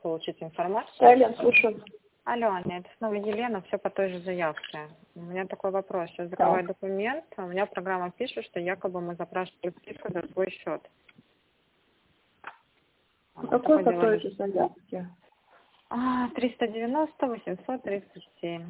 получить информацию. Да, Лен, слушаю. Алло, Аня, это снова Елена, все по той же заявке. У меня такой вопрос. Сейчас закрываю документ, а у меня программа пишет, что якобы мы запрашивали список за свой счет. Какой по той же заявке? 390 837.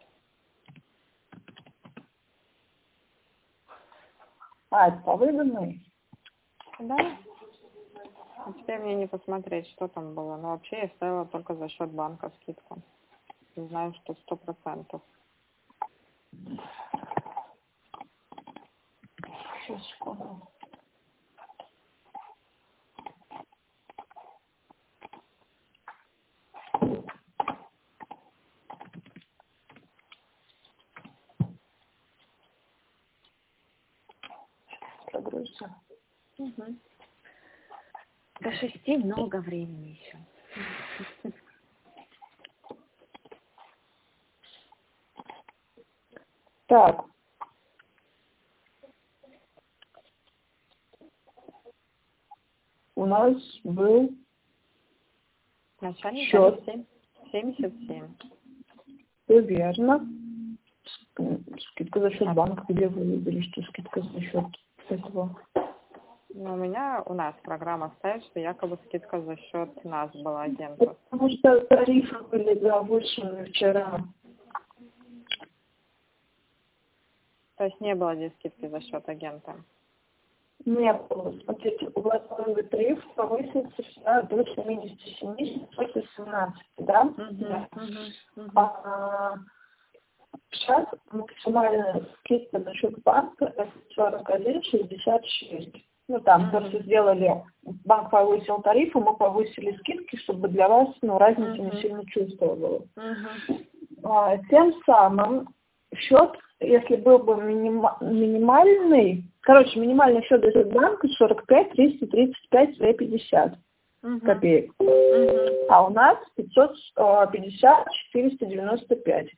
Это по выданной? Да. А теперь мне не посмотреть, что там было. Но вообще я ставила только за счет банка скидку. Знаю, что 100%. Сейчас, секунду. Прогрузится. Угу. До 6 много времени еще. Так. У нас был Начальник счет. 77. Все верно. Скидка за счет банка, где вы видели, что скидка за счет этого? Но у нас программа ставит, что якобы скидка за счет нас была агентов. Потому что тарифы были завышены вчера. То есть не было здесь скидки за счет агента? Не было. Смотрите, у вас новый тариф повысился вчера до 77 после 17, да? Сейчас максимальная скидка за счет банка это 41,66. Ну, там просто сделали, банк повысил тарифы, мы повысили скидки, чтобы для вас, разница не сильно чувствовалась. Тем самым счет, если был бы минимальный, минимальный счет за счет банка 45 335 50 копеек. А у нас 550 495.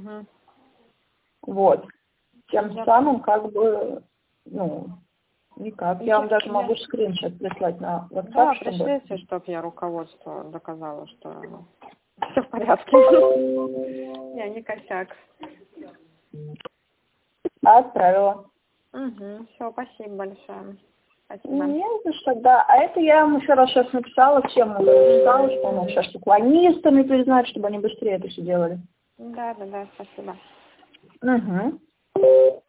Вот. Тем самым никак. Я вам даже могу скриншот прислать на WhatsApp. Да, пришлите, чтобы я руководству доказала, что все в порядке. Я не косяк. Отправила. Все, спасибо большое. Спасибо. Не за что, да. А это я вам еще раз сейчас написала, всем написала, что у нас сейчас уклонистами признать, чтобы они быстрее это все делали. Да, спасибо.